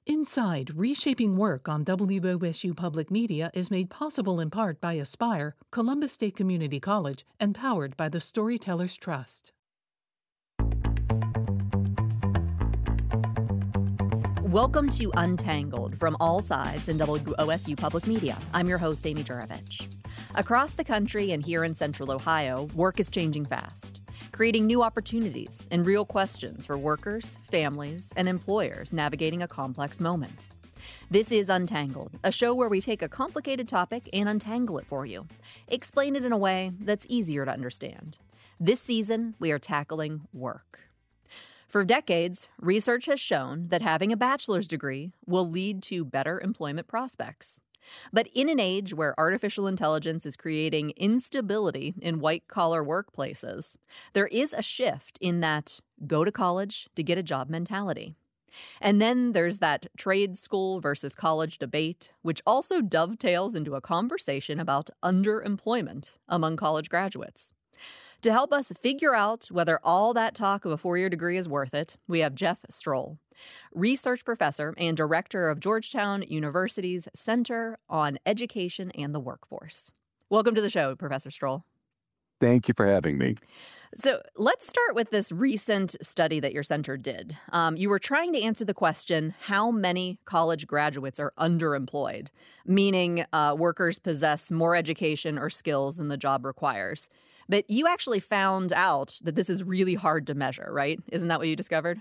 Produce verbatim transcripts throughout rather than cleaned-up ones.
Inside, Reshaping Work on W O S U Public Media is made possible in part by Aspire, Columbus State Community College, and powered by the Storytellers Trust. Welcome to Untangled from all sides in W O S U Public Media. I'm your host, Amy Juravich. Across the country and here in Central Ohio, work is changing fast, creating new opportunities and real questions for workers, families, and employers navigating a complex moment. This is Untangled, a show where we take a complicated topic and untangle it for you, explain it in a way that's easier to understand. This season, we are tackling work. For decades, research has shown that having a bachelor's degree will lead to better employment prospects. But in an age where artificial intelligence is creating instability in white-collar workplaces, there is a shift in that go to college to get a job mentality. And then there's that trade school versus college debate, which also dovetails into a conversation about underemployment among college graduates. To help us figure out whether all that talk of a four-year degree is worth it, we have Jeff Strohl, research professor and director of Georgetown University's Center on Education and the Workforce. Welcome to the show, Professor Strohl. Thank you for having me. So let's start with this recent study that your center did. Um, you were trying to answer the question, how many college graduates are underemployed, meaning uh, workers possess more education or skills than the job requires. But you actually found out that this is really hard to measure, right? Isn't that what you discovered?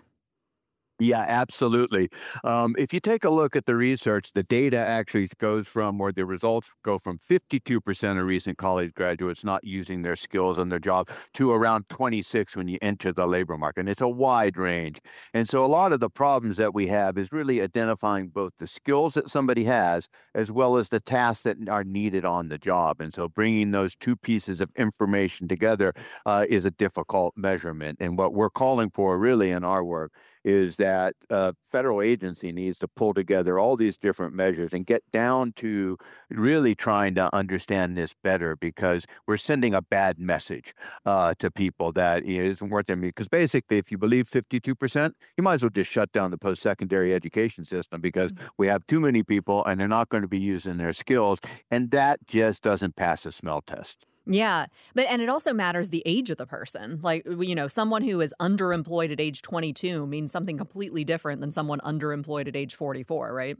Yeah, absolutely. Um, if you take a look at the research, the data actually goes from, or the results go from fifty-two percent of recent college graduates not using their skills on their job to around twenty-six when you enter the labor market. And it's a wide range. And so a lot of the problems that we have is really identifying both the skills that somebody has as well as the tasks that are needed on the job. And so bringing those two pieces of information together uh, is a difficult measurement. And what we're calling for really in our work is that a federal agency needs to pull together all these different measures and get down to really trying to understand this better, because we're sending a bad message uh, to people that it isn't worth it. Because basically, if you believe fifty-two percent, you might as well just shut down the post-secondary education system, because mm-hmm. we have too many people and they're not going to be using their skills. And that just doesn't pass a smell test. Yeah, but and it also matters the age of the person. Like, you know, someone who is underemployed at age twenty-two means something completely different than someone underemployed at age forty-four, right?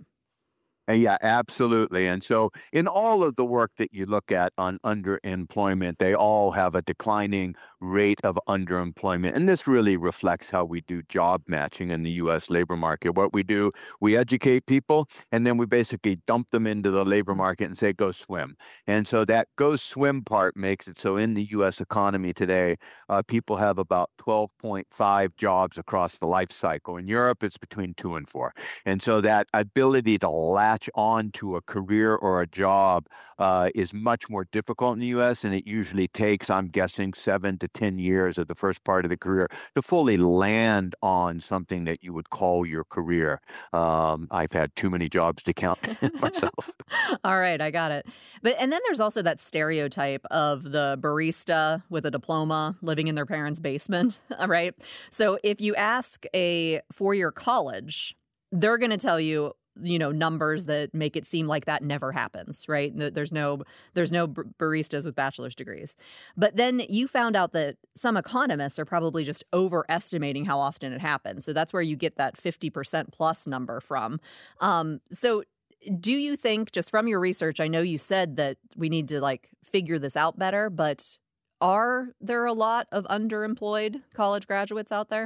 Yeah, absolutely. And so in all of the work that you look at on underemployment, they all have a declining rate of underemployment. And this really reflects how we do job matching in the U S labor market. What we do, we educate people, and then we basically dump them into the labor market and say, go swim. And so that go swim part makes it so in the U S economy today, uh, people have about twelve point five jobs across the life cycle. In Europe, it's between two and four. And so that ability to latch on to a career or a job uh, is much more difficult in the U S, and it usually takes, I'm guessing, seven to ten years of the first part of the career to fully land on something that you would call your career. Um, I've had too many jobs to count myself. All right, I got it. But and then there's also that stereotype of the barista with a diploma living in their parents' basement, right? So if you ask a four-year college, they're going to tell you, you know, numbers that make it seem like that never happens, right? There's no there's no baristas with bachelor's degrees. But then you found out that some economists are probably just overestimating how often it happens. So that's where you get that fifty percent plus number from. Um, so do you think, just from your research, I know you said that we need to like figure this out better, but are there a lot of underemployed college graduates out there?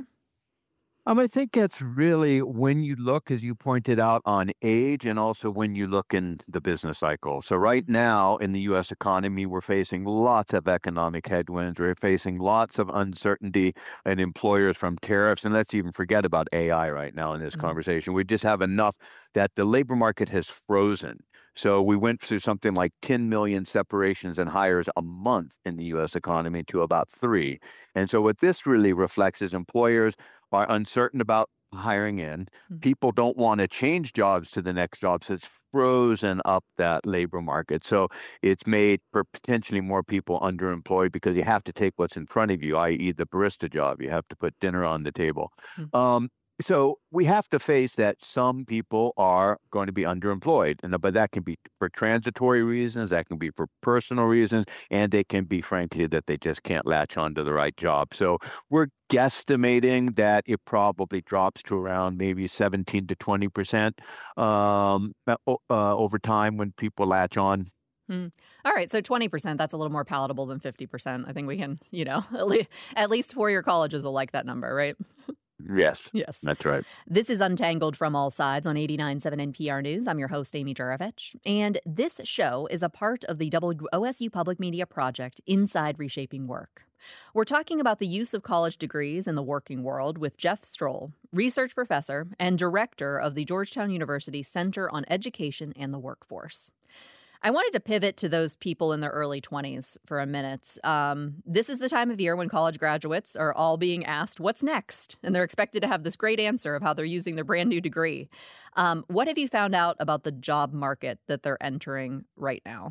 Um, I think that's really when you look, as you pointed out, on age, and also when you look in the business cycle. So right now in the U S economy, we're facing lots of economic headwinds. We're facing lots of uncertainty in employers from tariffs. And let's even forget about A I right now in this mm-hmm. conversation. We just have enough that the labor market has frozen. So we went through something like ten million separations and hires a month in the U S economy to about three. And so what this really reflects is employers are uncertain about hiring in. Mm-hmm. People don't want to change jobs to the next job, so it's frozen up that labor market. So it's made for potentially more people underemployed because you have to take what's in front of you, that is the barista job. You have to put dinner on the table. Mm-hmm. Um, So we have to face that some people are going to be underemployed, and but that can be for transitory reasons, that can be for personal reasons, and it can be, frankly, that they just can't latch onto the right job. So we're guesstimating that it probably drops to around maybe seventeen to twenty percent um, uh, over time when people latch on. Hmm. All right. So twenty percent, that's a little more palatable than fifty percent. I think we can, you know, at least, at least four-year colleges will like that number, right? Yes. Yes. That's right. This is Untangled from All Sides on eighty-nine point seven N P R News. I'm your host, Amy Juravich. And this show is a part of the W O S U Public Media project Inside Reshaping Work. We're talking about the use of college degrees in the working world with Jeff Strohl, research professor and director of the Georgetown University Center on Education and the Workforce. I wanted to pivot to those people in their early twenties for a minute. Um, this is the time of year when college graduates are all being asked, what's next? And they're expected to have this great answer of how they're using their brand new degree. Um, what have you found out about the job market that they're entering right now?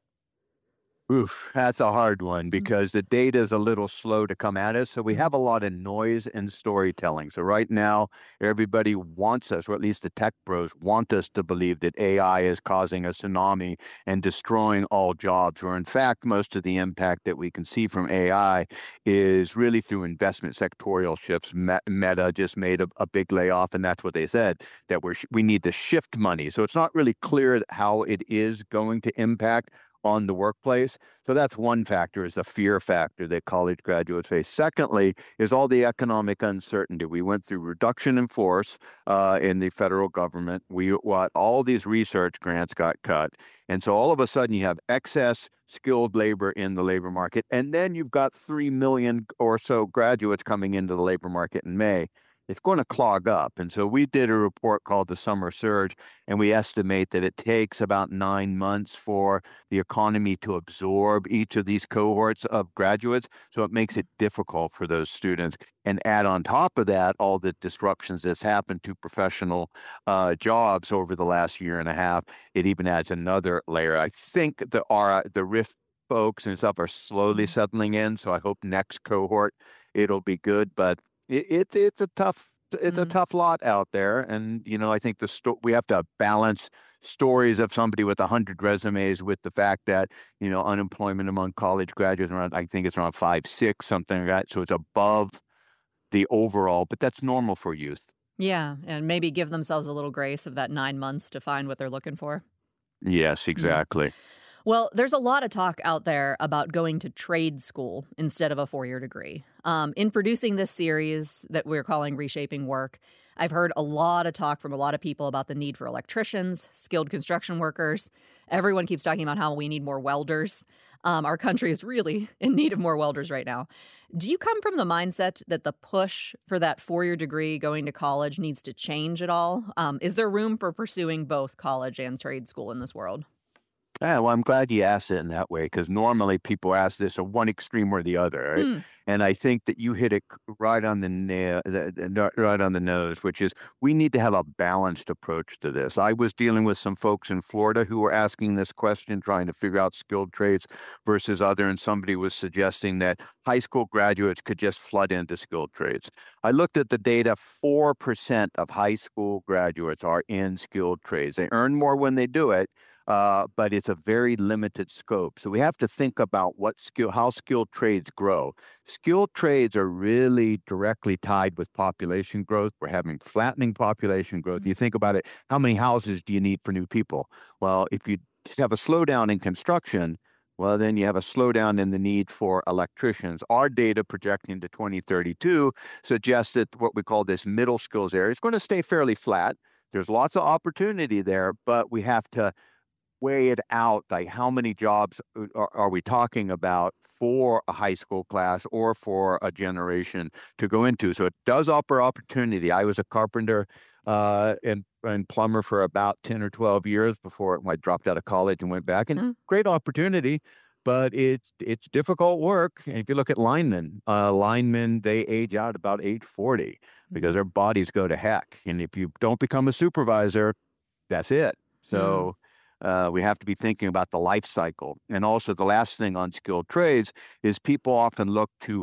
Oof, that's a hard one because the data is a little slow to come at us. So we have a lot of noise and storytelling. So right now, everybody wants us, or at least the tech bros want us to believe that A I is causing a tsunami and destroying all jobs, where in fact, most of the impact that we can see from A I is really through investment sectorial shifts. Meta just made a, a big layoff, and that's what they said, that we're, we need to shift money. So it's not really clear how it is going to impact on the workplace. So that's one factor, is the fear factor that college graduates face. Secondly, is all the economic uncertainty. We went through reduction in force uh, in the federal government. We what all these research grants got cut. And so all of a sudden you have excess skilled labor in the labor market. And then you've got three million or so graduates coming into the labor market in May. It's going to clog up. And so we did a report called the Summer Surge, and we estimate that it takes about nine months for the economy to absorb each of these cohorts of graduates. So it makes it difficult for those students. And add on top of that, all the disruptions that's happened to professional uh, jobs over the last year and a half, it even adds another layer. I think the, our, the R I F folks and stuff are slowly settling in. So I hope next cohort, it'll be good. But It, it it's a tough it's mm-hmm. a tough lot out there, and you know I think the sto- we have to balance stories of somebody with a hundred resumes with the fact that you know unemployment among college graduates around I think it's around five six something like that, so it's above the overall, but that's normal for youth. Yeah, and maybe give themselves a little grace of that nine months to find what they're looking for. Yes, exactly. Mm-hmm. Well, there's a lot of talk out there about going to trade school instead of a four-year degree. Um, in producing this series that we're calling Reshaping Work, I've heard a lot of talk from a lot of people about the need for electricians, skilled construction workers. Everyone keeps talking about how we need more welders. Um, our country is really in need of more welders right now. Do you come from the mindset that the push for that four-year degree going to college needs to change at all? Um, is there room for pursuing both college and trade school in this world? Yeah, well, I'm glad you asked it in that way, because normally people ask this of one extreme or the other, right? Mm. And I think that you hit it right on the nail, the, the, right on the nose, which is we need to have a balanced approach to this. I was dealing with some folks in Florida who were asking this question, trying to figure out skilled trades versus other, and somebody was suggesting that high school graduates could just flood into skilled trades. I looked at the data. four percent of high school graduates are in skilled trades. They earn more when they do it, Uh, but it's a very limited scope. So we have to think about what skill, how skilled trades grow. Skilled trades are really directly tied with population growth. We're having flattening population growth. You think about it, how many houses do you need for new people? Well, if you just have a slowdown in construction, well, then you have a slowdown in the need for electricians. Our data projecting to twenty thirty-two suggests that what we call this middle skills area is going to stay fairly flat. There's lots of opportunity there, but we have to weigh it out, like how many jobs are, are we talking about for a high school class or for a generation to go into. So it does offer opportunity. I was a carpenter uh, and, and plumber for about ten or twelve years before I dropped out of college and went back. And mm. great opportunity, but it's it's difficult work. And if you look at linemen, uh, linemen, they age out about age forty because their bodies go to heck. And if you don't become a supervisor, that's it. So mm. Uh, we have to be thinking about the life cycle. And also the last thing on skilled trades is people often look to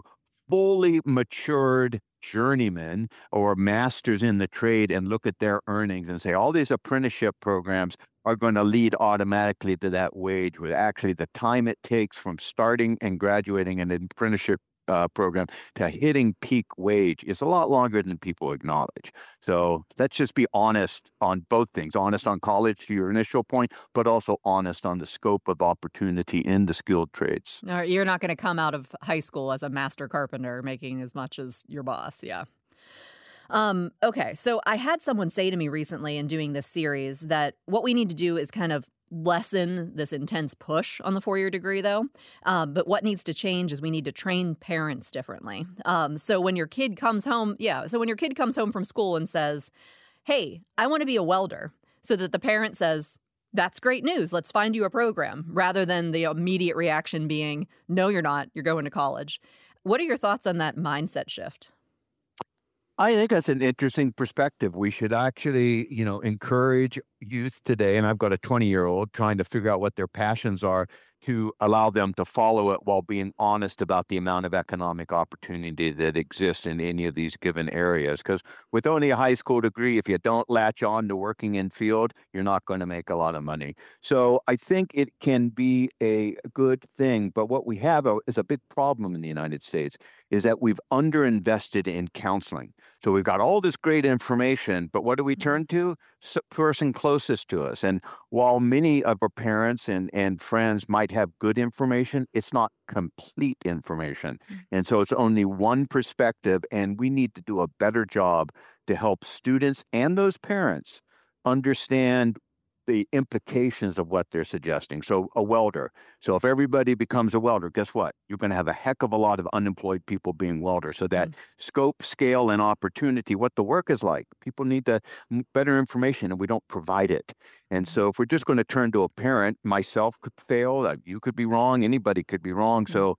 fully matured journeymen or masters in the trade and look at their earnings and say all these apprenticeship programs are going to lead automatically to that wage, where actually the time it takes from starting and graduating an apprenticeship uh, program to hitting peak wage is a lot longer than people acknowledge. So let's just be honest on both things, honest on college to your initial point, but also honest on the scope of opportunity in the skilled trades. No, you're not going to come out of high school as a master carpenter making as much as your boss. Yeah. Um, okay, so I had someone say to me recently in doing this series that what we need to do is kind of lessen this intense push on the four-year degree, though. Um, but what needs to change is we need to train parents differently. Um, so when your kid comes home, yeah, so when your kid comes home from school and says, hey, I want to be a welder, so that the parent says, that's great news, let's find you a program, rather than the immediate reaction being, no, you're not, you're going to college. What are your thoughts on that mindset shift? I think that's an interesting perspective. We should actually, you know, encourage youth today, and I've got a twenty-year-old trying to figure out what their passions are, to allow them to follow it while being honest about the amount of economic opportunity that exists in any of these given areas. Because with only a high school degree, if you don't latch on to working in field, you're not going to make a lot of money. So I think it can be a good thing. But what we have is a big problem in the United States, is that we've underinvested in counseling. So we've got all this great information, but what do we turn to? The person closest to us. And while many of our parents and, and friends might have good information, it's not complete information. And so it's only one perspective, and we need to do a better job to help students and those parents understand the implications of what they're suggesting. So a welder. So if everybody becomes a welder, guess what? You're going to have a heck of a lot of unemployed people being welders. So that mm. scope, scale, and opportunity, what the work is like, people need the better information, and we don't provide it. And so if we're just going to turn to a parent, myself could fail, you could be wrong, anybody could be wrong. Mm. So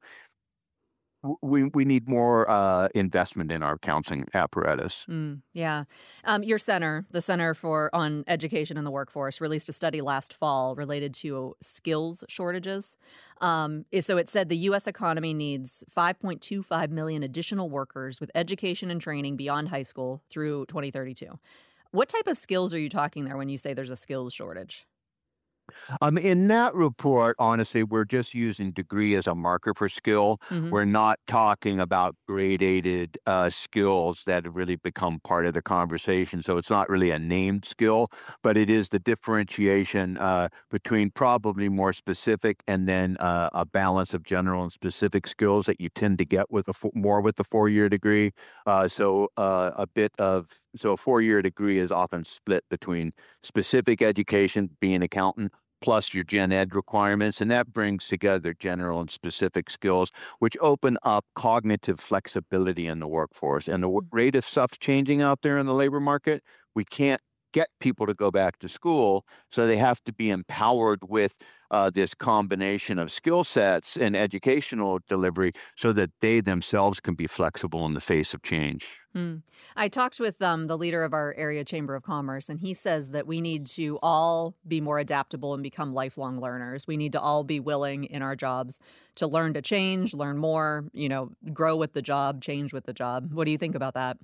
we we need more uh, investment in our counseling apparatus. Mm, yeah. Um, your center, the Center for on Education in the Workforce, released a study last fall related to skills shortages. Um, so it said the U S economy needs five point two five million additional workers with education and training beyond high school through twenty thirty-two. What type of skills are you talking there when you say there's a skills shortage? Um, in that report, honestly, we're just using degree as a marker for skill. Mm-hmm. We're not talking about gradated uh, skills that have really become part of the conversation. So it's not really a named skill, but it is the differentiation uh, between probably more specific and then uh, a balance of general and specific skills that you tend to get with a fo- more with the four-year degree. Uh, so uh, a bit of so a four-year degree is often split between specific education, being an accountant, plus your gen ed requirements, and that brings together general and specific skills, which open up cognitive flexibility in the workforce. And the rate of stuff changing out there in the labor market, we can't get people to go back to school, so they have to be empowered with uh, this combination of skill sets and educational delivery so that they themselves can be flexible in the face of change. Mm. I talked with um, the leader of our area Chamber of Commerce, and he says that we need to all be more adaptable and become lifelong learners. We need to all be willing in our jobs to learn to change, learn more, you know, grow with the job, change with the job. What do you think about that?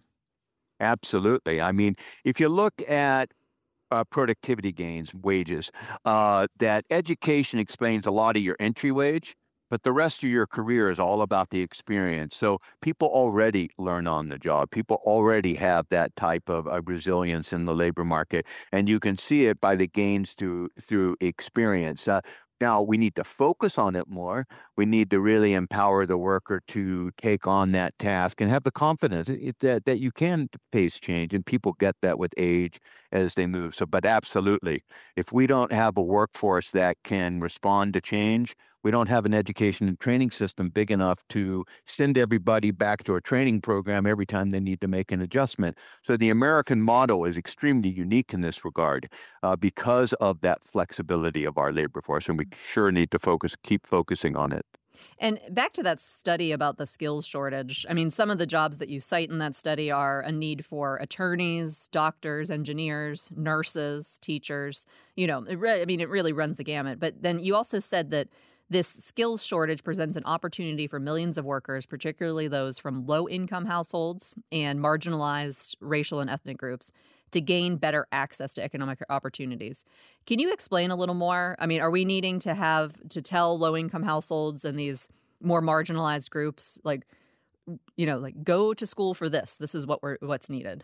Absolutely. I mean, if you look at uh, productivity gains, wages, uh, that education explains a lot of your entry wage, but the rest of your career is all about the experience. So people already learn on the job. People already have that type of uh, resilience in the labor market, and you can see it by the gains through through experience. Uh, Now, we need to focus on it more. We need to really empower the worker to take on that task and have the confidence that, that you can face change, and people get that with age as they move. So, but absolutely, if we don't have a workforce that can respond to change, we don't have an education and training system big enough to send everybody back to a training program every time they need to make an adjustment. So the American model is extremely unique in this regard uh, because of that flexibility of our labor force, and we sure need to focus, keep focusing on it. And back to that study about the skills shortage, I mean, some of the jobs that you cite in that study are a need for attorneys, doctors, engineers, nurses, teachers. You know, it re- I mean, it really runs the gamut. But then you also said that This skills shortage presents an opportunity for millions of workers, particularly those from low-income households and marginalized racial and ethnic groups, to gain better access to economic opportunities. Can you explain a little more? I mean, are we needing to have to tell low-income households and these more marginalized groups, like, you know, like go to school for this? This is what we're what's needed.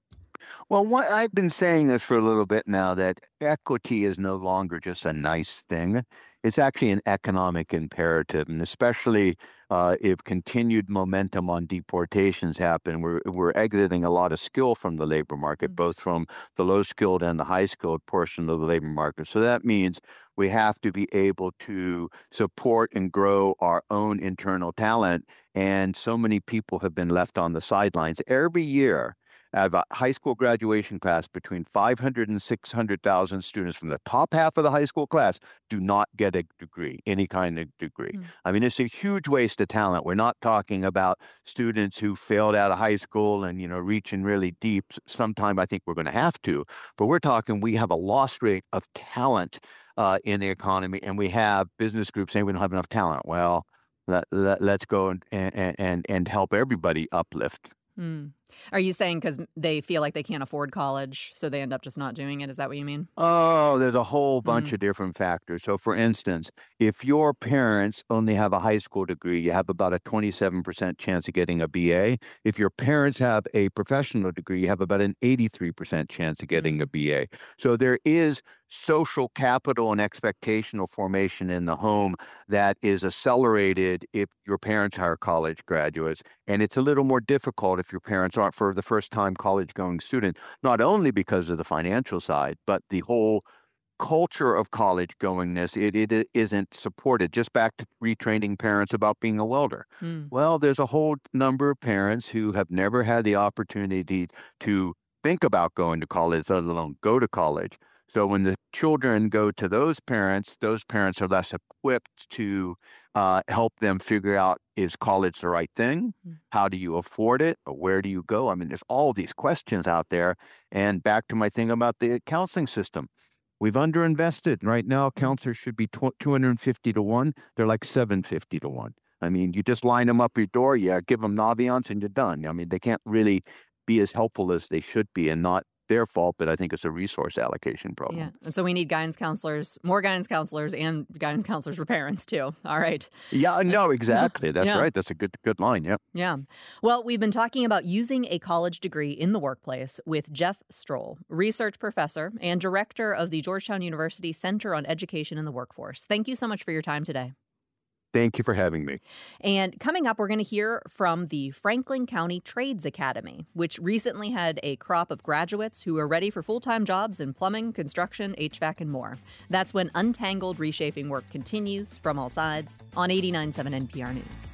Well, what, I've been saying this for a little bit now, that equity is no longer just a nice thing. It's actually an economic imperative, and especially uh, if continued momentum on deportations happen, we're we're exiting a lot of skill from the labor market, Mm. both from the low-skilled and the high-skilled portion of the labor market. So that means we have to be able to support and grow our own internal talent, and so many people have been left on the sidelines. Every year, I have a high school graduation class, between five hundred and six hundred thousand students from the top half of the high school class do not get a degree, any kind of degree. Mm. I mean, it's a huge waste of talent. We're not talking about students who failed out of high school and, you know, reaching really deep. Sometime I think we're going to have to, but we're talking we have a loss rate of talent uh, in the economy, and we have business groups saying we don't have enough talent. Well, let, let, let's go and, and, and, and help everybody uplift. Mm. Are you saying because they feel like they can't afford college, so they end up just not doing it? Is that what you mean? Oh, there's a whole bunch Mm. of different factors. So, for instance, if your parents only have a high school degree, you have about a twenty-seven percent chance of getting a B A. If your parents have a professional degree, you have about an eighty-three percent chance of getting Mm. a B A. So there is social capital and expectational formation in the home that is accelerated if your parents are college graduates. And it's a little more difficult if your parents aren't for the first time college going student, not only because of the financial side, but the whole culture of college goingness, it, it isn't supported. Just back to retraining parents about being a welder. Mm. Well, there's a whole number of parents who have never had the opportunity to think about going to college, let alone go to college. So when the children go to those parents, those parents are less equipped to uh, help them figure out, is college the right thing? Mm. How do you afford it? Or where do you go? I mean, there's all these questions out there. And back to my thing about the counseling system. We've underinvested. Right now, counselors should be two hundred fifty to one. They're like seven hundred fifty to one. I mean, you just line them up your door, yeah, give them Naviance, and you're done. I mean, they can't really be as helpful as they should be, and not their fault, but I think it's a resource allocation problem. Yeah. And so we need guidance counselors, more guidance counselors, and guidance counselors for parents, too. All right. Yeah, no, exactly. That's Yeah. right. That's a good good line. Yeah. Yeah. Well, we've been talking about using a college degree in the workplace with Jeff Strohl, research professor and director of the Georgetown University Center on Education in the Workforce. Thank you so much for your time today. Thank you for having me. And coming up, we're going to hear from the Franklin County Trades Academy, which recently had a crop of graduates who are ready for full-time jobs in plumbing, construction, H V A C, and more. That's when Untangled Reshaping Work continues from all sides on eighty-nine point seven N P R News.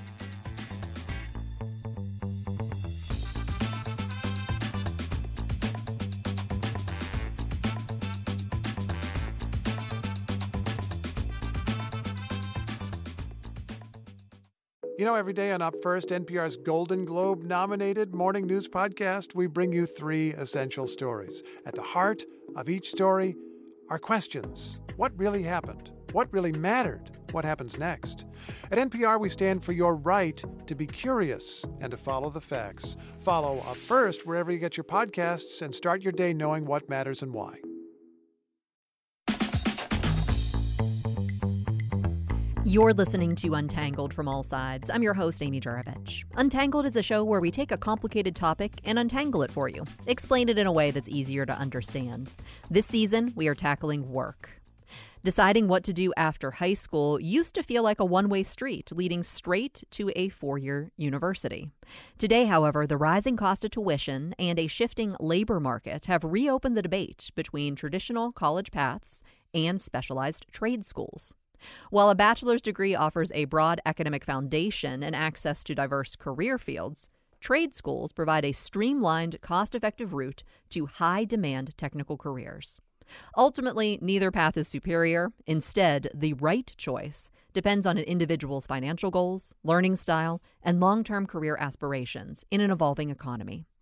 You know, every day on Up First, N P R's Golden Globe-nominated morning news podcast, we bring you three essential stories. At the heart of each story are questions. What really happened? What really mattered? What happens next? At N P R, we stand for your right to be curious and to follow the facts. Follow Up First wherever you get your podcasts and start your day knowing what matters and why. You're listening to Untangled from All Sides. I'm your host, Amy Juravich. Untangled is a show where we take a complicated topic and untangle it for you, explain it in a way that's easier to understand. This season, we are tackling work. Deciding what to do after high school used to feel like a one-way street leading straight to a four-year university. Today, however, the rising cost of tuition and a shifting labor market have reopened the debate between traditional college paths and specialized trade schools. While a bachelor's degree offers a broad academic foundation and access to diverse career fields, trade schools provide a streamlined, cost-effective route to high-demand technical careers. Ultimately, neither path is superior. Instead, the right choice depends on an individual's financial goals, learning style, and long-term career aspirations in an evolving economy.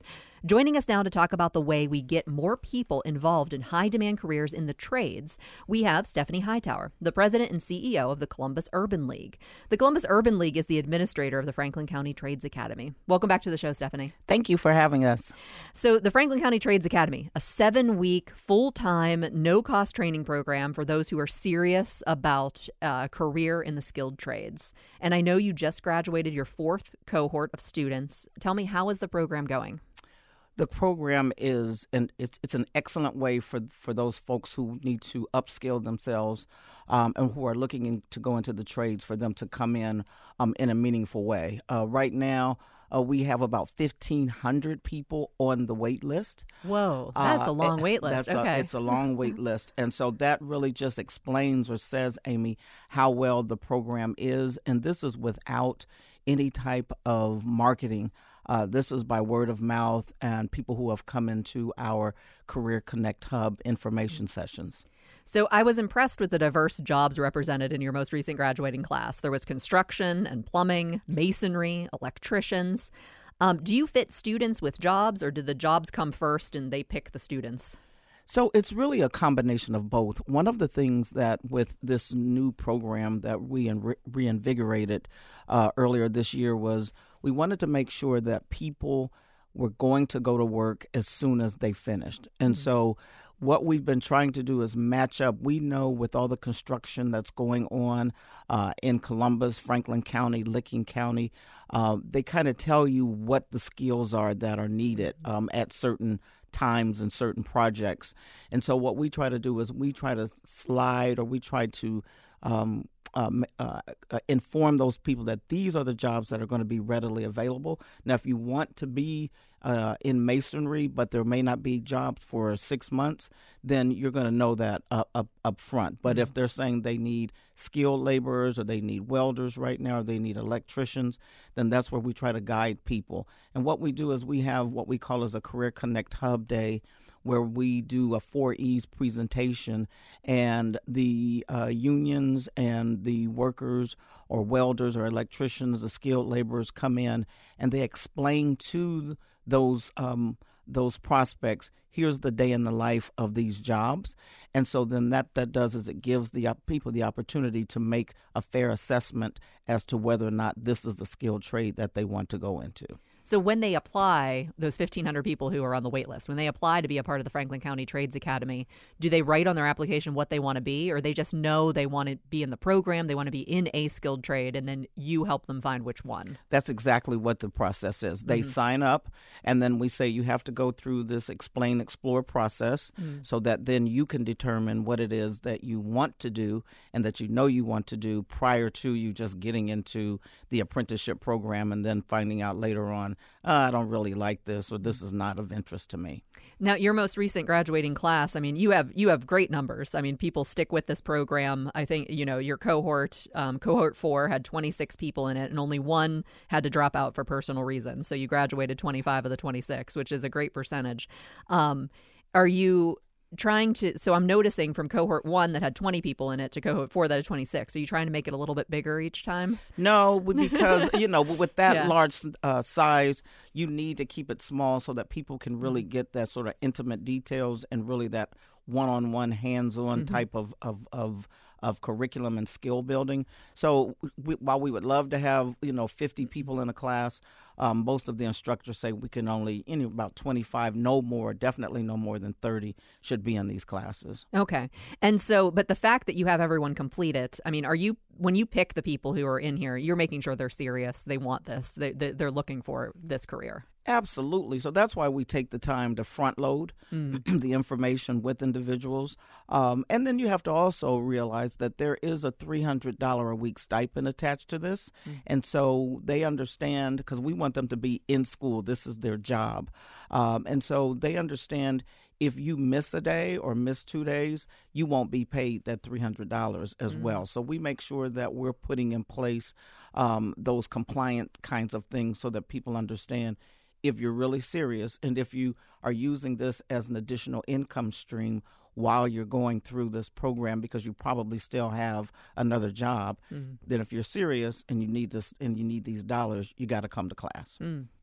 Joining us now to talk about the way we get more people involved in high-demand careers in the trades, we have Stephanie Hightower, the president and C E O of the Columbus Urban League. The Columbus Urban League is the administrator of the Franklin County Trades Academy. Welcome back to the show, Stephanie. Thank you for having us. So the Franklin County Trades Academy, a seven-week, full-time, no-cost training program for those who are serious about a uh, career in the skilled trades. And I know you just graduated your fourth cohort of students. Tell me, how is the program going? The program is an it's, it's an excellent way for, for those folks who need to upskill themselves um, and who are looking in, to go into the trades, for them to come in um, in a meaningful way. Uh, right now, uh, we have about fifteen hundred people on the wait list. Whoa, that's uh, a long wait list. That's okay. a, it's a long wait list. And so that really just explains or says, Amy, how well the program is. And this is without any type of marketing. Uh, this is by word of mouth and people who have come into our Career Connect Hub information sessions. So I was impressed with the diverse jobs represented in your most recent graduating class. There was construction and plumbing, masonry, electricians. Um, do you fit students with jobs, or did the jobs come first and they pick the students? So it's really a combination of both. One of the things that with this new program that we re- reinvigorated uh, earlier this year was we wanted to make sure that people were going to go to work as soon as they finished. And mm-hmm. so what we've been trying to do is match up. We know with all the construction that's going on uh, in Columbus, Franklin County, Licking County, uh, they kind of tell you what the skills are that are needed um, at certain times and certain projects. And so what we try to do is we try to slide or we try to um, um, uh, uh, inform those people that these are the jobs that are going to be readily available. Now, if you want to be uh, in masonry, but there may not be jobs for six months, then you're going to know that up, up, up front. But mm-hmm. if they're saying they need skilled laborers or they need welders right now or they need electricians, then that's where we try to guide people. And what we do is we have what we call as a Career Connect Hub Day, where we do a four E's presentation, and the uh, unions and the workers or welders or electricians, the skilled laborers come in and they explain to those um, those prospects, here's the day in the life of these jobs. And so then that that does is it gives the op- people the opportunity to make a fair assessment as to whether or not this is the skilled trade that they want to go into. So when they apply, those fifteen hundred people who are on the wait list, when they apply to be a part of the Franklin County Trades Academy, do they write on their application what they want to be, or they just know they want to be in the program, they want to be in a skilled trade, and then you help them find which one? That's exactly what the process is. They mm-hmm. sign up, and then we say you have to go through this explain, explore process mm-hmm. so that then you can determine what it is that you want to do and that you know you want to do prior to you just getting into the apprenticeship program and then finding out later on, Uh, I don't really like this, or this is not of interest to me. Now, your most recent graduating class, I mean, you have you have great numbers. I mean, people stick with this program. I think, you know, your cohort, um, cohort four had twenty-six people in it, and only one had to drop out for personal reasons. So you graduated twenty-five of the twenty-six, which is a great percentage. Um, are you trying to, so I'm noticing from cohort one that had twenty people in it to cohort four that had twenty-six. Are you trying to make it a little bit bigger each time? No, because, you know, with that yeah. large uh, size, you need to keep it small so that people can really get that sort of intimate details and really that one-on-one, hands-on mm-hmm. type of, of, of of curriculum and skill building. So we, while we would love to have, you know, fifty people in a class, um, most of the instructors say we can only, you know, about twenty-five, no more, definitely no more than thirty should be in these classes. Okay. And so, but the fact that you have everyone complete it, I mean, are you, when you pick the people who are in here, you're making sure they're serious, they want this, they, they, they're looking for this career? Absolutely. So that's why we take the time to front load mm. the information with individuals. Um, and then you have to also realize that there is a three hundred dollars a week stipend attached to this. Mm. And so they understand, because we want them to be in school. This is their job. Um, and so they understand if you miss a day or miss two days, you won't be paid that three hundred dollars as mm. well. So we make sure that we're putting in place um, those compliant kinds of things so that people understand if you're really serious and if you are using this as an additional income stream while you're going through this program, because you probably still have another job, mm. then if you're serious and you need this and you need these dollars, you got to come to class. Mm.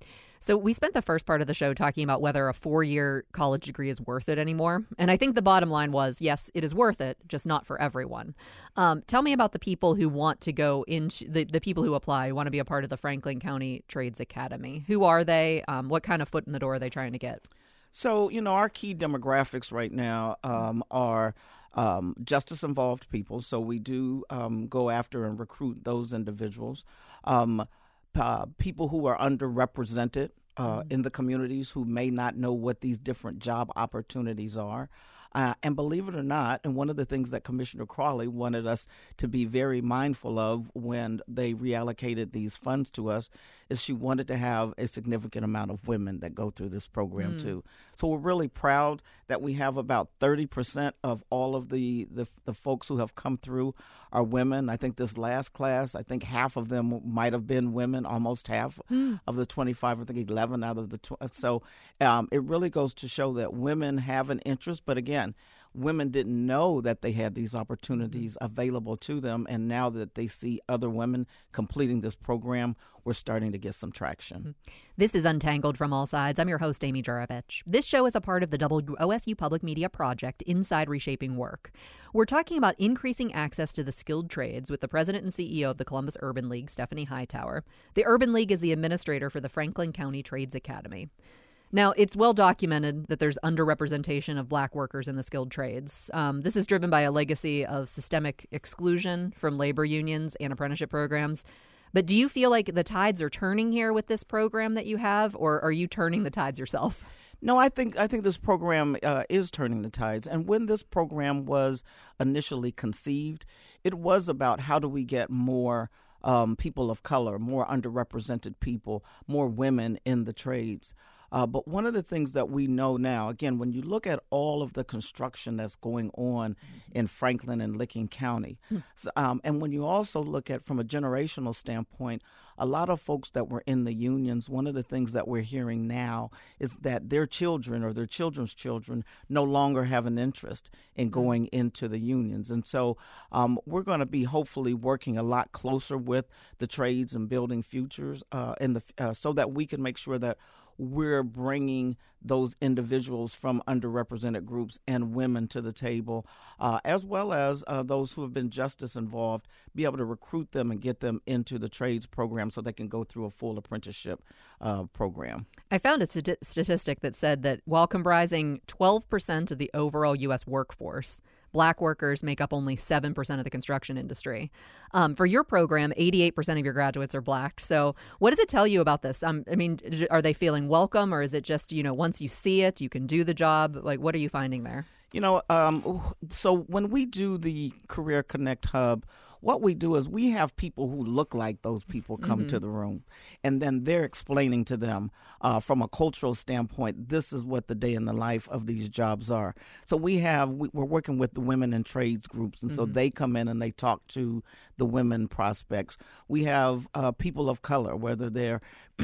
So we spent the first part of the show talking about whether a four-year college degree is worth it anymore. And I think the bottom line was, yes, it is worth it, just not for everyone. Um, tell me about the people who want to go into, the, the people who apply, who want to be a part of the Franklin County Trades Academy. Who are they? Um, what kind of foot in the door are they trying to get? So, you know, our key demographics right now um, are um, justice-involved people. So we do um, go after and recruit those individuals. Um Uh, people who are underrepresented uh, mm-hmm. in the communities who may not know what these different job opportunities are. Uh, and believe it or not, and one of the things that Commissioner Crawley wanted us to be very mindful of when they reallocated these funds to us is she wanted to have a significant amount of women that go through this program mm. too. So we're really proud that we have about thirty percent of all of the, the, the folks who have come through are women. I think this last class, I think half of them might have been women, almost half mm. of the twenty-five, I think eleven out of the twenty. So um, it really goes to show that women have an interest, but again, women didn't know that they had these opportunities available to them, and now that they see other women completing this program, we're starting to get some traction. This is Untangled from All Sides. I'm your host, Amy Juravich. This show is a part of the W O S U Public Media project, Inside Reshaping Work. We're talking about increasing access to the skilled trades with the president and C E O of the Columbus Urban League, Stephanie Hightower. The Urban League is the administrator for the Franklin County Trades Academy. Now, it's well documented that there's underrepresentation of black workers in the skilled trades. Um, this is driven by a legacy of systemic exclusion from labor unions and apprenticeship programs. But do you feel like the tides are turning here with this program that you have, or are you turning the tides yourself? No, I think I think this program uh, is turning the tides. And when this program was initially conceived, it was about how do we get more um, people of color, more underrepresented people, more women in the trades. Uh, but one of the things that we know now, again, when you look at all of the construction that's going on in Franklin and Licking County, so, um, and when you also look at from a generational standpoint, a lot of folks that were in the unions, one of the things that we're hearing now is that their children or their children's children no longer have an interest in going into the unions. And so um, we're going to be hopefully working a lot closer with the trades and building futures uh, in the uh, so that we can make sure that we're bringing those individuals from underrepresented groups and women to the table, uh, as well as uh, those who have been justice involved, be able to recruit them and get them into the trades program so they can go through a full apprenticeship uh, program. I found a st- statistic that said that while comprising twelve percent of the overall U S workforce, black workers make up only seven percent of the construction industry. Um, for your program, eighty-eight percent of your graduates are black. So what does it tell you about this? Um, I mean, are they feeling welcome, or is it just, you know, once you see it, you can do the job? Like, what are you finding there? You know, um, so when we do the Career Connect Hub, what we do is we have people who look like those people come mm-hmm. to the room, and then they're explaining to them uh, from a cultural standpoint, this is what the day in the life of these jobs are. So we have, we, we're working with the women in trades groups, and mm-hmm. so they come in and they talk to the women prospects. We have uh, people of color, whether they're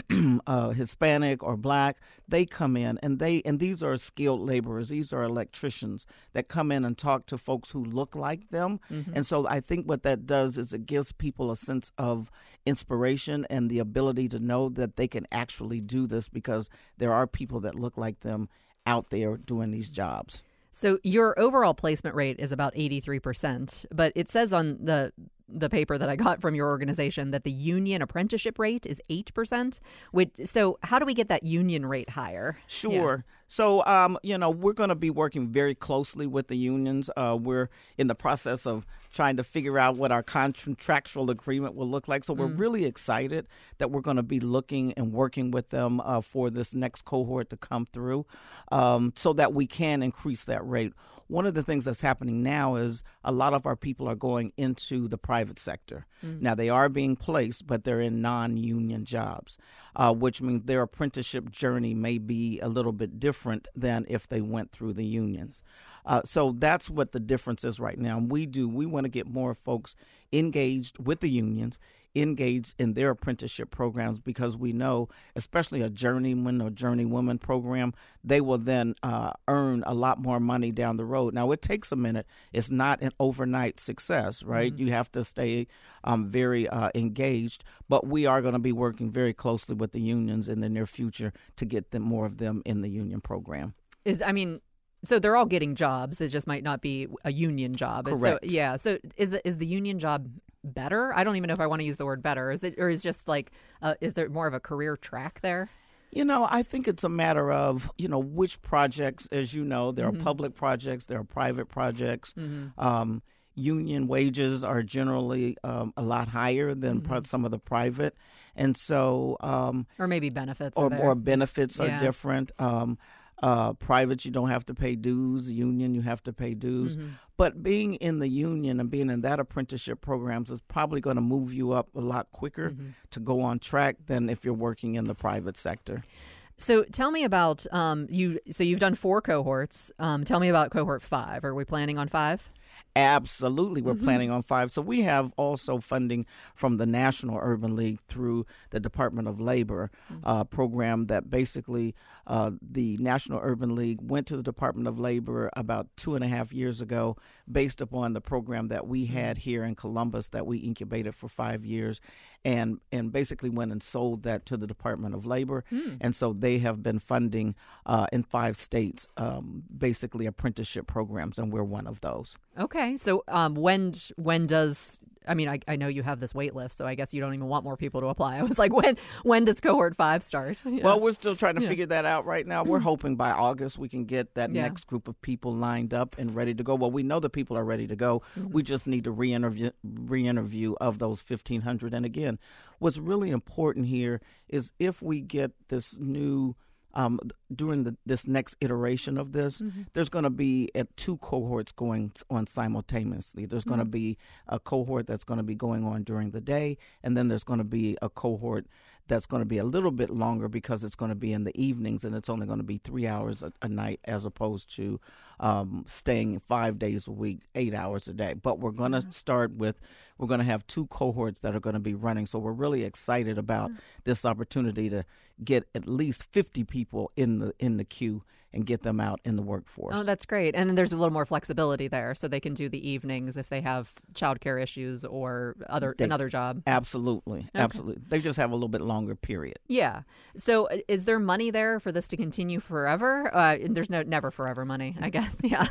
uh, Hispanic or black, they come in, and they and these are skilled laborers. These are electricians that come in and talk to folks who look like them. Mm-hmm. And so I think what that does is it gives people a sense of inspiration and the ability to know that they can actually do this because there are people that look like them out there doing these jobs. So your overall placement rate is about eighty-three percent, but it says on the the paper that I got from your organization that the union apprenticeship rate is eight percent. Which, so how do we get that union rate higher? Sure. Yeah. So, um, you know, we're going to be working very closely with the unions. Uh, we're in the process of trying to figure out what our contractual agreement will look like. So we're mm. really excited that we're going to be looking and working with them uh, for this next cohort to come through um, so that we can increase that rate. One of the things that's happening now is a lot of our people are going into the private sector. Mm. Now, they are being placed, but they're in non-union jobs, uh, which means their apprenticeship journey may be a little bit different than if they went through the unions. Uh, so that's what the difference is right now. And we do, we want to get more folks engaged with the unions, engaged in their apprenticeship programs, because we know, especially a journeyman or journeywoman program, they will then uh, earn a lot more money down the road. Now, it takes a minute. It's not an overnight success, right? Mm-hmm. You have to stay um, very uh, engaged, but we are going to be working very closely with the unions in the near future to get them more of them in the union program. Is I mean, so they're all getting jobs. It just might not be a union job. Correct. So, yeah. So is the, is the union job better? I don't even know if I want to use the word better. Is it, or is just like, uh, is there more of a career track there? You know, I think it's a matter of, you know, which projects, as you know, there mm-hmm. are public projects, there are private projects. Mm-hmm. Um, union wages are generally um, a lot higher than mm-hmm. some of the private. And so... Um, or maybe benefits Or, are there. or benefits are yeah. different. Um, uh, private, you don't have to pay dues. Union, you have to pay dues. Mm-hmm. But being in the union and being in that apprenticeship programs is probably going to move you up a lot quicker mm-hmm. to go on track than if you're working in the private sector. So tell me about um, you. So you've done four cohorts. Um, tell me about cohort five. Are we planning on five? Absolutely. We're mm-hmm. planning on five. So we have also funding from the National Urban League through the Department of Labor mm-hmm. uh, program that basically uh, the National Urban League went to the Department of Labor about two and a half years ago based upon the program that we had here in Columbus that we incubated for five years and, and basically went and sold that to the Department of Labor. Mm. And so they have been funding uh, in five states um, basically apprenticeship programs, and we're one of those. Okay. So um, when when does, I mean, I, I know you have this wait list, so I guess you don't even want more people to apply. I was like, when when does cohort five start? Yeah. Well, we're still trying to yeah. figure that out right now. We're hoping by August we can get that yeah. next group of people lined up and ready to go. Well, we know the people are ready to go. Mm-hmm. We just need to re-interview, re-interview of those fifteen hundred. And again, what's really important here is if we get this new Um, during the, this next iteration of this, mm-hmm. there's going to be uh, two cohorts going on simultaneously. There's mm-hmm. going to be a cohort that's going to be going on during the day, and then there's going to be a cohort that's going to be a little bit longer because it's going to be in the evenings, and it's only going to be three hours a, a night as opposed to um, staying five days a week, eight hours a day. But we're going to mm-hmm. start with, we're going to have two cohorts that are going to be running. So we're really excited about mm-hmm. this opportunity to get at least fifty people in the in the queue and get them out in the workforce. Oh, that's great. And there's a little more flexibility there, so they can do the evenings if they have childcare issues or other they, another job. Absolutely. Okay. Absolutely. They just have a little bit longer period. Yeah. So is there money there for this to continue forever? Uh, there's no never forever money, I guess. Yeah.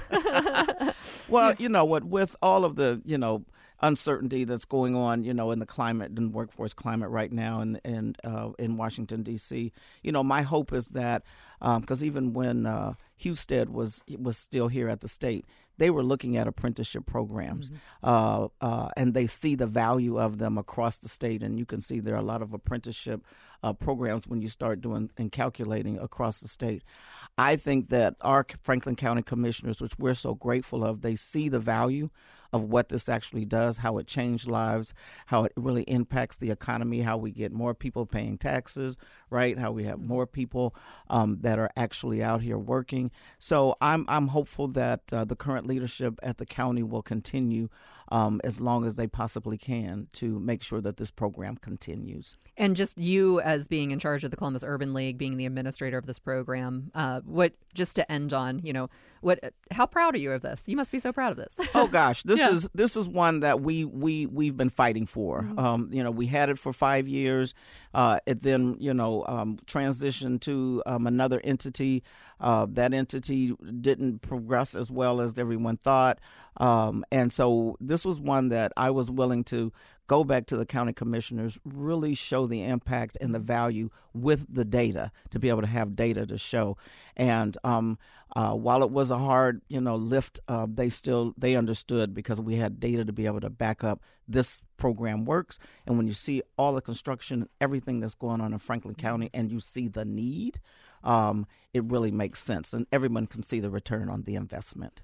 Well, you know what, with all of the, you know, uncertainty that's going on, you know, in the climate and workforce climate right now and in, in, uh, in Washington, D C, you know, my hope is that because um, even when uh, Husted was was still here at the state, they were looking at apprenticeship programs, mm-hmm. uh, uh, and they see the value of them across the state. And you can see there are a lot of apprenticeship uh, programs when you start doing and calculating across the state. I think that our Franklin County commissioners, which we're so grateful of, they see the value of what this actually does, how it changed lives, how it really impacts the economy, how we get more people paying taxes, right? How we have more people um, that are actually out here working. So I'm I'm hopeful that uh, the current leadership at the county will continue um, as long as they possibly can to make sure that this program continues. And just you as being in charge of the Columbus Urban League, being the administrator of this program, uh, what just to end on, you know, what? How proud are you of this? You must be so proud of this. Oh gosh, this yeah. is this is one that we we we've been fighting for. Mm-hmm. Um, you know, we had it for five years. Uh, it then you know um, transitioned to um, another entity. Uh, that entity didn't progress as well as everyone thought, um, and so this was one that I was willing to go back to the county commissioners, really show the impact and the value with the data, to be able to have data to show. And um, uh, while it was a hard, you know, lift, uh, they still, they understood because we had data to be able to back up this program works. And when you see all the construction, everything that's going on in Franklin County, and you see the need, um, it really makes sense. And everyone can see the return on the investment.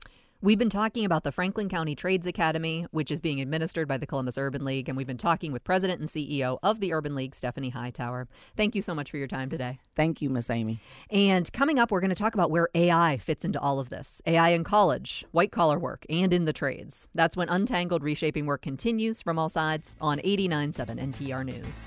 We've been talking about the Franklin County Trades Academy, which is being administered by the Columbus Urban League, and we've been talking with President and C E O of the Urban League, Stephanie Hightower. Thank you so much for your time today. Thank you, Miss Amy. And coming up, we're going to talk about where A I fits into all of this. A I in college, white-collar work, and in the trades. That's when Untangled Reshaping Work continues from all sides on eighty-nine point seven N P R News.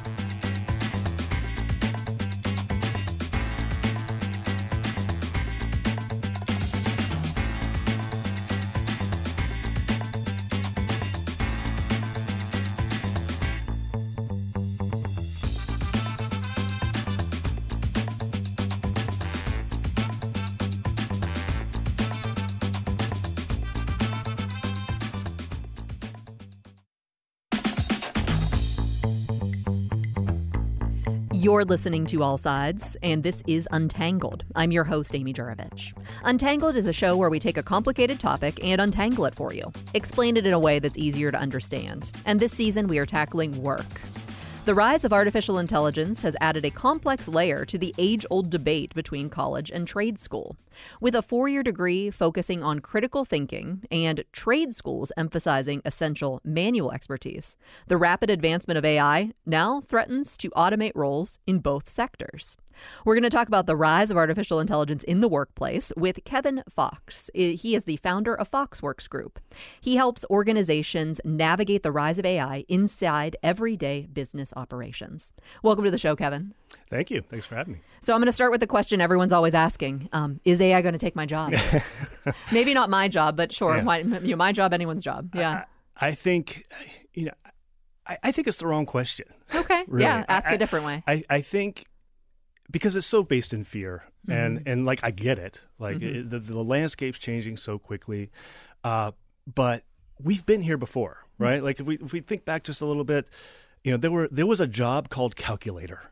You're listening to All Sides, and this is Untangled. I'm your host, Amy Juravich. Untangled is a show where we take a complicated topic and untangle it for you, explain it in a way that's easier to understand. And this season, we are tackling work. The rise of artificial intelligence has added a complex layer to the age-old debate between college and trade school. With a four-year degree focusing on critical thinking and trade schools emphasizing essential manual expertise, the rapid advancement of A I now threatens to automate roles in both sectors. We're going to talk about the rise of artificial intelligence in the workplace with Kevin Fox. He is the founder of Foxworks Group. He helps organizations navigate the rise of A I inside everyday business operations. Welcome to the show, Kevin. Thank you. Thanks for having me. So I'm going to start with the question everyone's always asking. Um, is A I going to take my job? Maybe not my job, but sure. Yeah. My, you know, my job, anyone's job. Yeah. I, I think, you know, I, I think it's the wrong question. Okay. Really. Yeah. Ask I, a different way. I, I think because it's so based in fear and, Mm-hmm. and like, I get it. Like Mm-hmm. it, the, the landscape's changing so quickly. Uh, but we've been here before, right? Mm-hmm. Like if we, if we think back just a little bit, you know, there were, there was a job called calculator.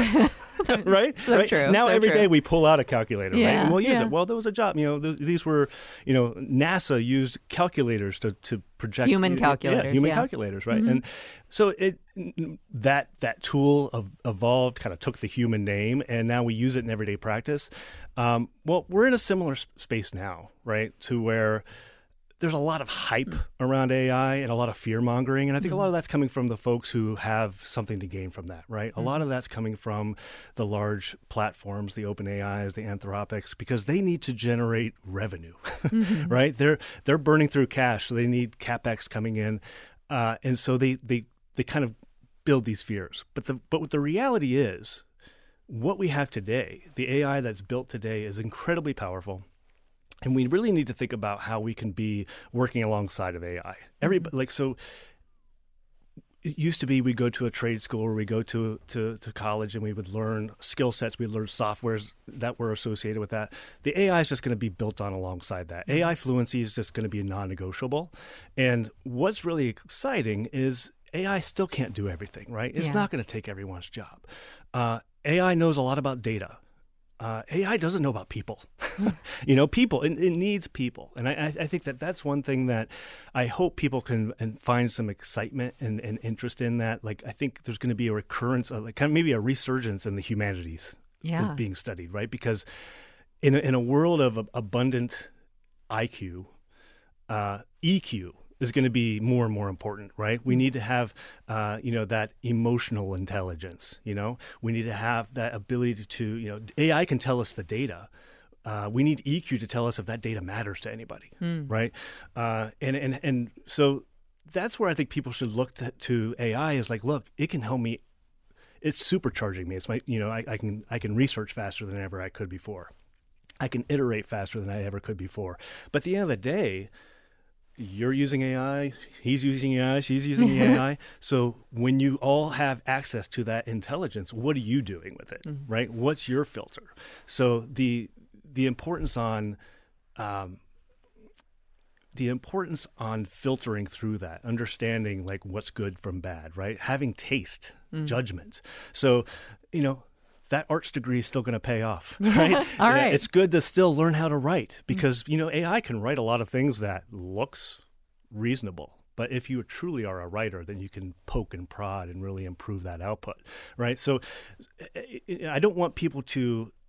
right? So right? true. Now so every true. day we pull out a calculator, Yeah, right? And we'll use yeah. it. Well, there was a job. You know, th- these were, you know, NASA used calculators to, to project Human you know, calculators, Yeah, human yeah. calculators, right? Mm-hmm. And so it that that tool of, evolved, kind of took the human name, and now we use it in everyday practice. Um, well, we're in a similar s- space now, right? To where there's a lot of hype mm-hmm. around A I and a lot of fear mongering. And I think mm-hmm. a lot of that's coming from the folks who have something to gain from that, right? Mm-hmm. A lot of that's coming from the large platforms, the OpenAIs, the Anthropics, because they need to generate revenue, mm-hmm. right? They're they're burning through cash, so they need CapEx coming in. Uh, and so they, they they kind of build these fears. But the but what the reality is, what we have today, the A I that's built today is incredibly powerful. And we really need to think about how we can be working alongside of A I. Everybody, mm-hmm. like, so it used to be we go to a trade school or we go to, to, to college and we would learn skill sets, we'd learn softwares that were associated with that. The A I is just going to be built on alongside that. Mm-hmm. A I fluency is just going to be non-negotiable. And what's really exciting is A I still can't do everything, right? It's Yeah. not going to take everyone's job. Uh, A I knows a lot about data. Uh, A I doesn't know about people, you know, people, it, it needs people. And I, I think that that's one thing that I hope people can and find some excitement and, and interest in that. Like, I think there's going to be a recurrence, of like kind of maybe a resurgence in the humanities Yeah. is being studied, right? Because in a, in a world of abundant I Q, uh, E Q is going to be more and more important, right? We need to have, uh, you know, that emotional intelligence, you know? We need to have that ability to, you know, A I can tell us the data. Uh, we need E Q to tell us if that data matters to anybody, Hmm. right? Uh, and, and, and so that's where I think people should look to, to A I is like, look, it can help me. It's supercharging me. It's my, you know, I, I can, I can research faster than ever I could before. I can iterate faster than I ever could before. But at the end of the day, you're using A I, he's using A I, she's using A I. So when you all have access to that intelligence, what are you doing with it, mm-hmm. right? What's your filter? So the the importance on um, the importance on filtering through that, understanding like what's good from bad, right? Having taste, mm-hmm. judgment. So, you know, that arts degree is still going to pay off, right? All right. It's good to still learn how to write because, you know, A I can write a lot of things that looks reasonable. But if you truly are a writer, then you can poke and prod and really improve that output, right? So I don't want people to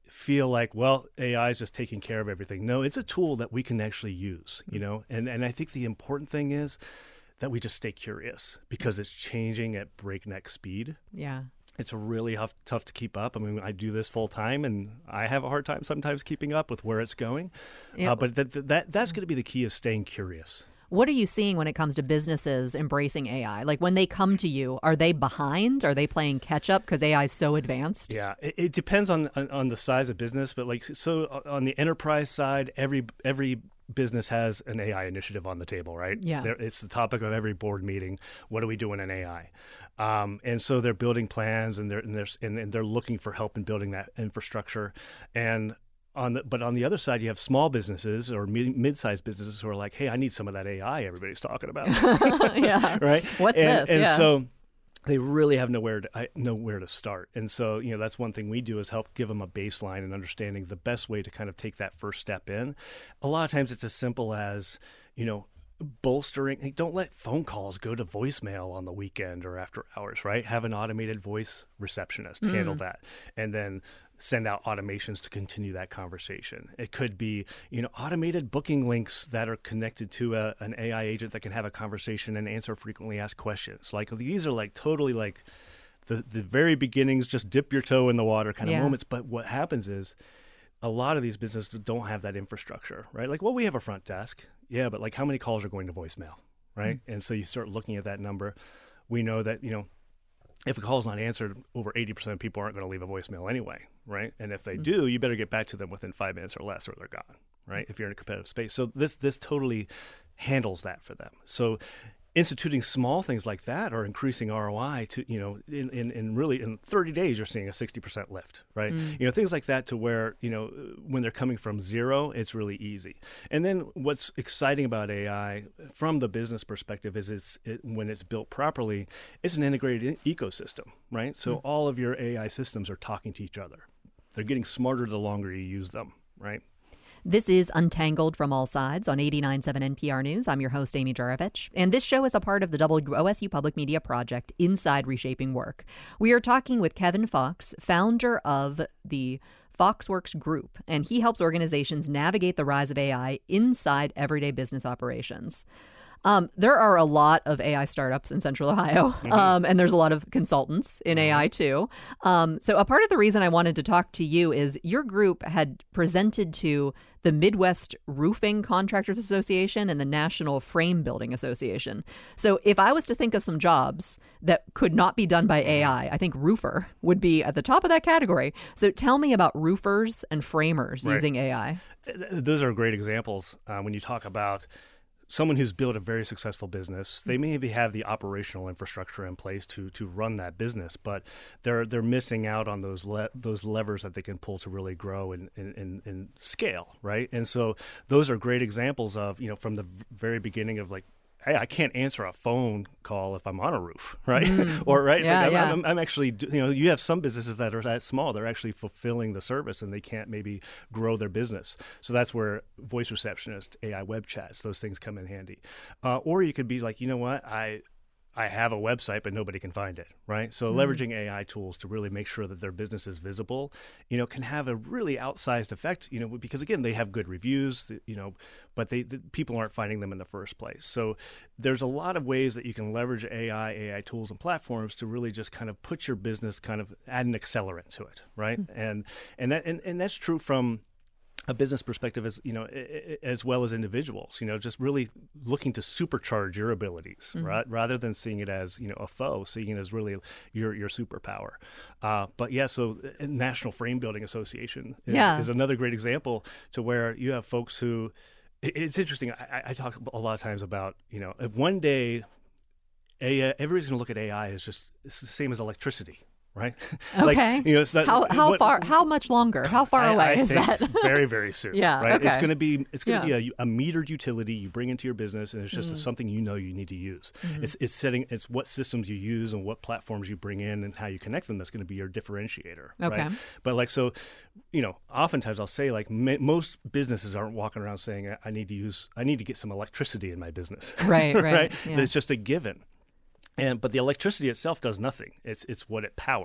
feel like, well, A I is just taking care of everything. No, it's a tool that we can actually use, you know? And and I think the important thing is that we just stay curious because it's changing at breakneck speed. Yeah. It's really tough, tough to keep up. I mean, I do this full time, and I have a hard time sometimes keeping up with where it's going. Yeah. Uh, but that, that that's going to be the key, is staying curious. What are you seeing when it comes to businesses embracing A I? Like when they come to you, are they behind? Are they playing catch up because A I is so advanced? Yeah, it, it depends on, on on the size of business. But like, so on the enterprise side, every every business has an A I initiative on the table, right? Yeah. There, it's the topic of every board meeting. What are we doing in A I? Um, and so they're building plans, and they're and they're and, and they're looking for help in building that infrastructure. And On the, but on the other side, you have small businesses or mid, mid-sized businesses who are like, hey, I need some of that A I everybody's talking about. Yeah. Right? What's and, this? And yeah. so they really have nowhere to, I, nowhere to start. And so, you know, that's one thing we do, is help give them a baseline and understanding the best way to kind of take that first step in. A lot of times it's as simple as, you know, bolstering. Hey, don't let phone calls go to voicemail on the weekend or after hours, right? Have an automated voice receptionist Mm. handle that. And then send out automations to continue that conversation. It could be, you know, automated booking links that are connected to a, an A I agent that can have a conversation and answer frequently asked questions. Like, these are like totally like the, the very beginnings, just dip your toe in the water kind of Yeah. moments. But what happens is a lot of these businesses don't have that infrastructure, right? Like, well, we have a front desk. Yeah, but like, how many calls are going to voicemail, right? Mm. And so you start looking at that number. We know that, you know, if a call's not answered, over eighty percent of people aren't going to leave a voicemail anyway, right? And if they do, you better get back to them within five minutes or less, or they're gone, right? If you're in a competitive space. So this this totally handles that for them. So instituting small things like that are increasing R O I to, you know, in, in, in really in thirty days, you're seeing a sixty percent lift, right? Mm. You know, things like that, to where, you know, when they're coming from zero, it's really easy. And then what's exciting about A I from the business perspective is it's, it, when it's built properly, it's an integrated e- ecosystem, right? So mm. all of your A I systems are talking to each other. They're getting smarter the longer you use them, right? This is Untangled from All Sides on eighty-nine point seven N P R News. I'm your host, Amy Juravich, and this show is a part of the W O S U Public Media project, Inside Reshaping Work. We are talking with Kevin Fox, founder of the Foxworks Group, and he helps organizations navigate the rise of A I inside everyday business operations. Um, there are a lot of A I startups in Central Ohio, mm-hmm. um, and there's a lot of consultants in mm-hmm. A I too. Um, so a part of the reason I wanted to talk to you is your group had presented to the Midwest Roofing Contractors Association and the National Frame Building Association. So if I was to think of some jobs that could not be done by A I, I think roofer would be at the top of that category. So tell me about roofers and framers right. using A I. Those are great examples uh, when you talk about someone who's built a very successful business. They maybe have the operational infrastructure in place to to run that business, but they're they're missing out on those le- those levers that they can pull to really grow and, and, and, and scale, right? And so those are great examples of, you know, from the very beginning of like, hey, I can't answer a phone call if I'm on a roof, right? Mm. or right, yeah, like, yeah. I'm, I'm, I'm actually, you know, you have some businesses that are that small, they're actually fulfilling the service and they can't maybe grow their business. So that's where voice receptionist, A I web chats, those things come in handy. Uh, or you could be like, you know what, I. I have a website, but nobody can find it, right? So mm. leveraging A I tools to really make sure that their business is visible, you know, can have a really outsized effect, you know, because again, they have good reviews, you know, but they the, people aren't finding them in the first place. So there's a lot of ways that you can leverage A I, A I tools and platforms to really just kind of put your business kind of add an accelerant to it, right? Mm. And and that and, and that's true from a business perspective, as you know, as well as individuals, you know, just really looking to supercharge your abilities, mm-hmm. right? Rather than seeing it as, you know, a foe, seeing it as really your your superpower. Uh, but yeah, so National Frame Building Association is, yeah. is another great example to where you have folks who, it's interesting. I, I talk a lot of times about, you know, if one day, A I, everybody's going to look at A I as just it's the same as electricity. Right. Okay. like, you know, it's not, how how what, far? How much longer? How far I, away I is think that? very, very soon. Yeah. Right. Okay. It's going to be it's going to yeah. be a, a metered utility you bring into your business, and it's just mm. a, something you know you need to use. Mm-hmm. It's it's setting it's what systems you use and what platforms you bring in and how you connect them. That's going to be your differentiator. Okay. Right? But like so, you know, oftentimes I'll say like m- most businesses aren't walking around saying I need to use I need to get some electricity in my business. Right. Right. right. Yeah. It's just a given. And but the electricity itself does nothing. It's it's what it powers.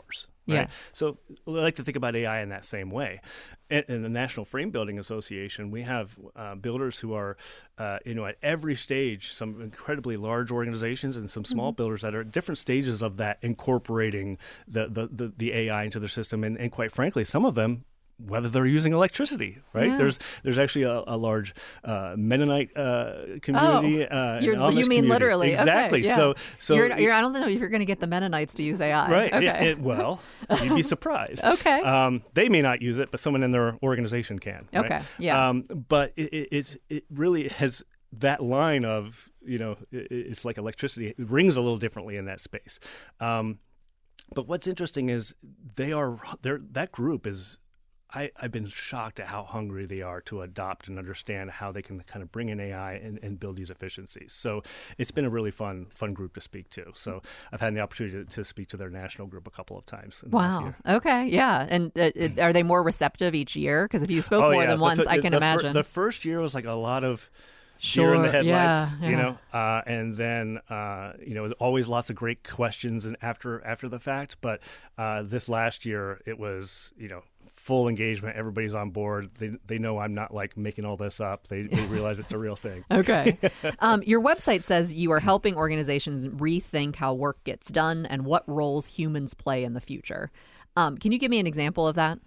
Right? Yeah. So we like to think about A I in that same way. In, in the National Frame Building Association, we have uh, builders who are, uh, you know, at every stage, some incredibly large organizations and some small mm-hmm. builders that are at different stages of that incorporating the the, the, the A I into their system. And, and quite frankly, some of them, whether they're using electricity, right? Yeah. There's there's actually a, a large uh, Mennonite uh, community. Oh, uh, you mean community. literally? Exactly. Okay, yeah. So so you're, you're, I don't know if you're going to get the Mennonites to use A I. Right. Okay. It, it, well, you'd be surprised. Okay. Um, they may not use it, but someone in their organization can. Right? Okay. Yeah. Um, but it, it, it's it really has that line of, you know, it, it's like electricity. It rings a little differently in that space. Um, but what's interesting is they are they're, that group is. I, I've been shocked at how hungry they are to adopt and understand how they can kind of bring in A I and, and build these efficiencies. So it's been a really fun fun group to speak to. So I've had the opportunity to, to speak to their national group a couple of times. In the last Wow. year. Okay. Yeah. And uh, it, are they more receptive each year? Because if you spoke oh, more yeah. than the, once, the, I can the, imagine. The first year was like a lot of Sure. deer in the headlights, yeah, you yeah. know, uh, and then uh, you know, always lots of great questions and after after the fact. But uh, this last year, it was, you know, full engagement. Everybody's on board. They they know I'm not like making all this up. They, they realize it's a real thing. Okay. um, your website says you are helping organizations rethink how work gets done and what roles humans play in the future. Um, can you give me an example of that?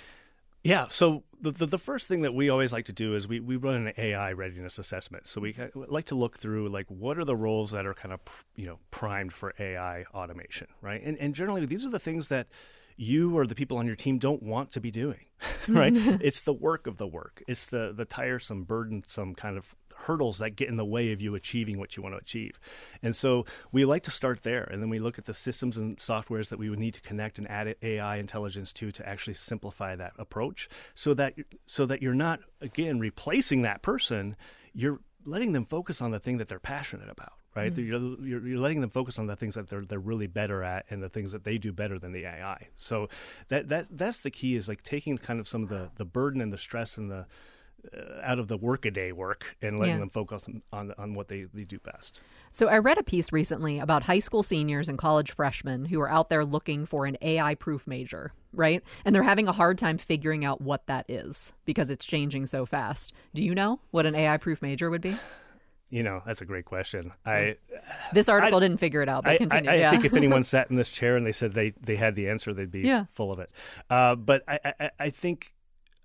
Yeah. So the, the the first thing that we always like to do is we, we run an A I readiness assessment. So we like to look through like what are the roles that are kind of, you know, primed for A I automation, right? And and generally these are the things that you or the people on your team don't want to be doing, right? It's the work of the work. It's the the tiresome, burdensome kind of hurdles that get in the way of you achieving what you want to achieve. And so we like to start there. And then we look at the systems and softwares that we would need to connect and add A I intelligence to to actually simplify that approach so that so that you're not, again, replacing that person. You're letting them focus on the thing that they're passionate about. Right, mm-hmm. you're, you're letting them focus on the things that they're they're really better at and the things that they do better than the A I. So that that that's the key, is like taking kind of some of the, the burden and the stress and the uh, out of the workaday work and letting yeah. them focus on, on on what they, they do best. So I read a piece recently about high school seniors and college freshmen who are out there looking for an A I-proof major, right? And they're having a hard time figuring out what that is because it's changing so fast. Do you know what an A I-proof major would be? You know, that's a great question. I This article I, didn't figure it out, but I, continue. I, I yeah. think if anyone sat in this chair and they said they, they had the answer, they'd be yeah. full of it. Uh, but I, I, I think,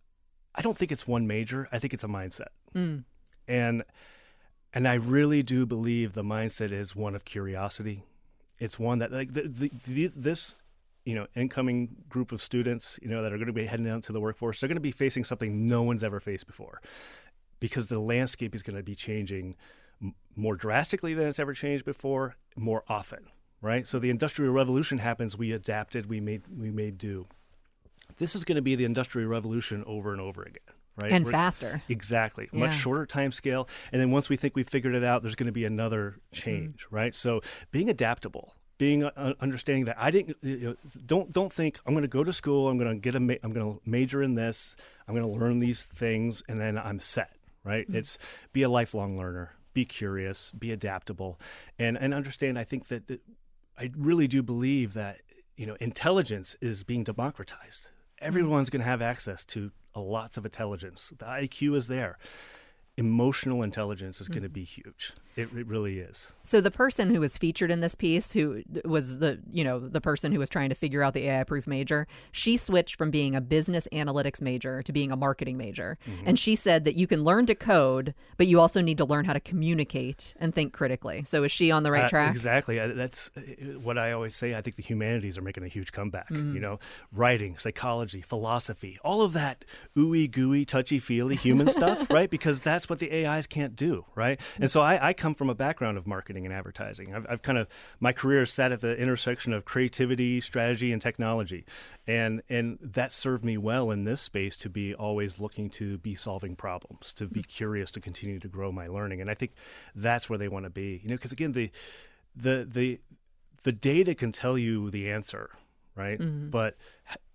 I don't think it's one major. I think it's a mindset. Mm. And and I really do believe the mindset is one of curiosity. It's one that, like, the, the, the, this, you know, incoming group of students, you know, that are going to be heading out to the workforce, they're going to be facing something no one's ever faced before, because the landscape is going to be changing m- more drastically than it's ever changed before, more often, right? So the Industrial Revolution happens, we adapted, we made we made do. This is going to be the Industrial Revolution over and over again, right? And We're, faster. Exactly. Yeah. Much shorter time scale. And then once we think we've figured it out, there's going to be another change, mm. right? So being adaptable, being uh, understanding that I didn't, you know, don't don't think I'm going to go to school, I'm going to get a, ma- I'm going to major in this, I'm going to learn these things, and then I'm set. Right? Mm-hmm. It's be a lifelong learner, be curious, be adaptable, and and understand. I think that, that I really do believe that, you know, intelligence is being democratized. Everyone's going to have access to uh, lots of intelligence. The I Q is there. Emotional intelligence is mm-hmm. going to be huge. It, it really is. So the person who was featured in this piece, who was the, you know, the person who was trying to figure out the A I-proof major, she switched from being a business analytics major to being a marketing major. Mm-hmm. And she said that you can learn to code, but you also need to learn how to communicate and think critically. So is she on the right uh, track? Exactly. That's what I always say. I think the humanities are making a huge comeback. Mm-hmm. You know, writing, psychology, philosophy, all of that ooey gooey, touchy feely human stuff, right? Because that's what the A Is can't do, right? And so I, I come from a background of marketing and advertising. I've, I've kind of, my career sat at the intersection of creativity, strategy, and technology. And and that served me well in this space to be always looking to be solving problems, to be curious, to continue to grow my learning. And I think that's where they want to be, you know, because again, the, the, the, the data can tell you the answer, right? Mm-hmm. But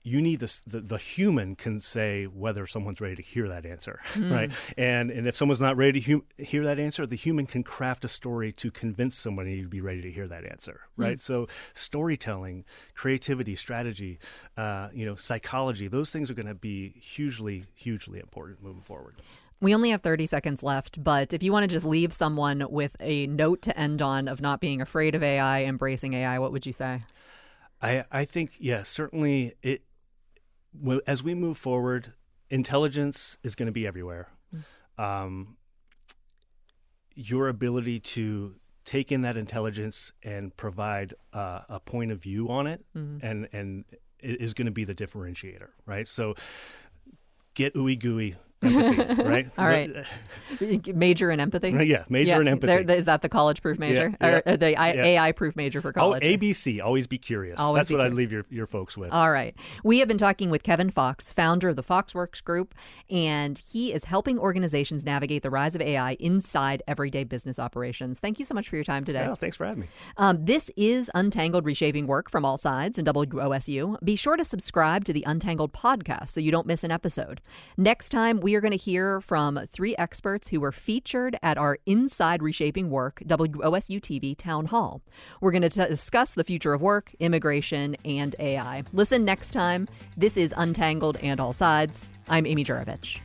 you need this, the, the human can say whether someone's ready to hear that answer, mm. right? And and if someone's not ready to hu- hear that answer, the human can craft a story to convince somebody to be ready to hear that answer, right? Mm. So storytelling, creativity, strategy, uh, you know, psychology, those things are going to be hugely, hugely important moving forward. We only have thirty seconds left, but if you want to just leave someone with a note to end on of not being afraid of A I, embracing A I, what would you say? I, I think, yeah, certainly it, as we move forward, intelligence is going to be everywhere. Mm. Um, your ability to take in that intelligence and provide uh, a point of view on it, mm-hmm. and and it is going to be the differentiator, right? So get ooey gooey. Empathy, right? All right. Major in empathy? Yeah, major yeah, in empathy. There, is that the college-proof major? Yeah, yeah, or the I, yeah. A I-proof major for college? Oh, A B C, always be curious. Always That's be what curious. I'd leave your, your folks with. All right. We have been talking with Kevin Fox, founder of the Foxworks Group, and he is helping organizations navigate the rise of A I inside everyday business operations. Thank you so much for your time today. Yeah, thanks for having me. Um, this is Untangled, Reshaping Work from All Sides and W O S U. Be sure to subscribe to the Untangled podcast so you don't miss an episode. Next time, we are going to hear from from three experts who were featured at our Inside Reshaping Work W O S U T V town hall. We're going to t- discuss the future of work, immigration, and A I. Listen next time. This is Untangled and All Sides. I'm Amy Juravich.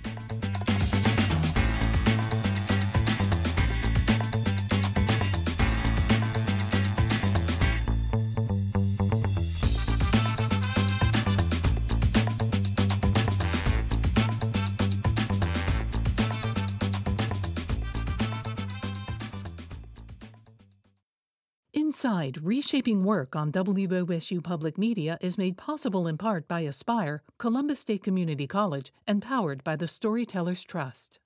Inside Reshaping Work on W O S U Public Media is made possible in part by Aspire, Columbus State Community College, and powered by the Storytellers Trust.